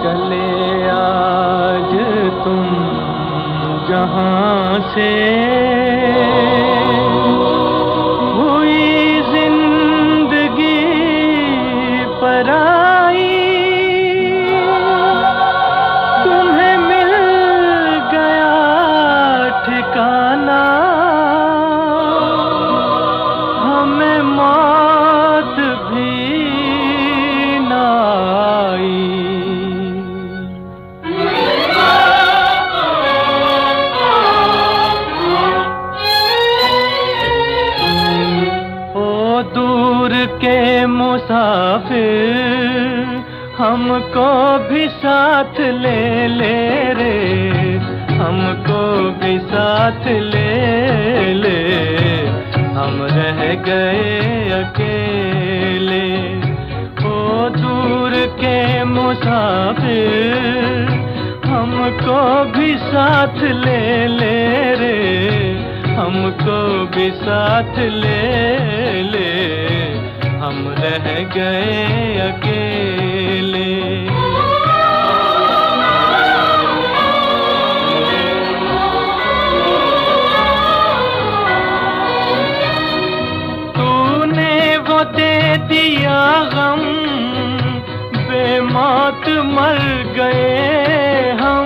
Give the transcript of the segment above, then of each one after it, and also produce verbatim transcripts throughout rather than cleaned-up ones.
चले आज तुम जहां से, हुई जिंदगी पराई, तुम्हें मिल गया ठिकाना, हमें मौत भी ना आई। दूर के मुसाफिर हमको भी साथ ले ले रे, हमको भी साथ ले ले, हम रह गए अकेले। ओ दूर के मुसाफिर हमको भी साथ ले ले रे, हमको भी साथ ले ले, हम रह गए अकेले। तूने वो दे दिया गम, बेमौत मर गए हम,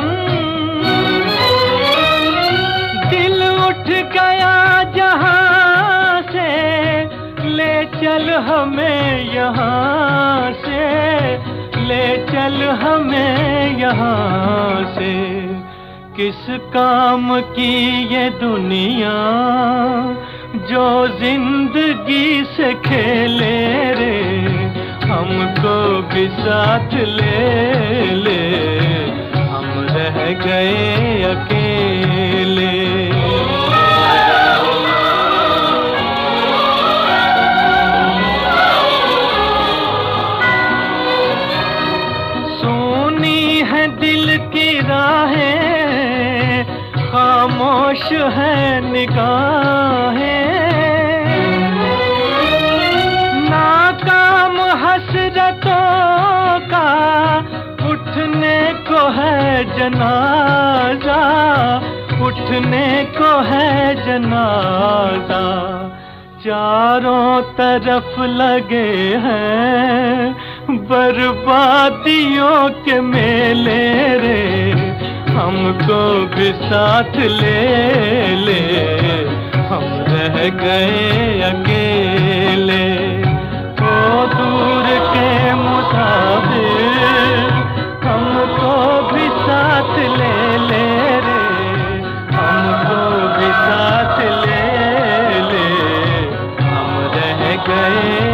दिल उठ गया जहां से, ले चल हमें यहाँ से, ले चल हमें यहाँ से। किस काम की ये दुनिया जो जिंदगी से खेले रे, हमको भी साथ ले ले, हम रह गए अकेले। सोनी है दिल की राहें, खामोश है निगाहें, नाकाम हसरतों का उठने को है जनाजा, उठने को है जनाजा। चारों तरफ लगे हैं बर्बादियों के मेले रे, हमको भी साथ ले ले, हम रह गए अकेले। ओ दूर के मुसाफिर हमको भी साथ ले ले रे, हमको भी साथ ले ले, हम रह गए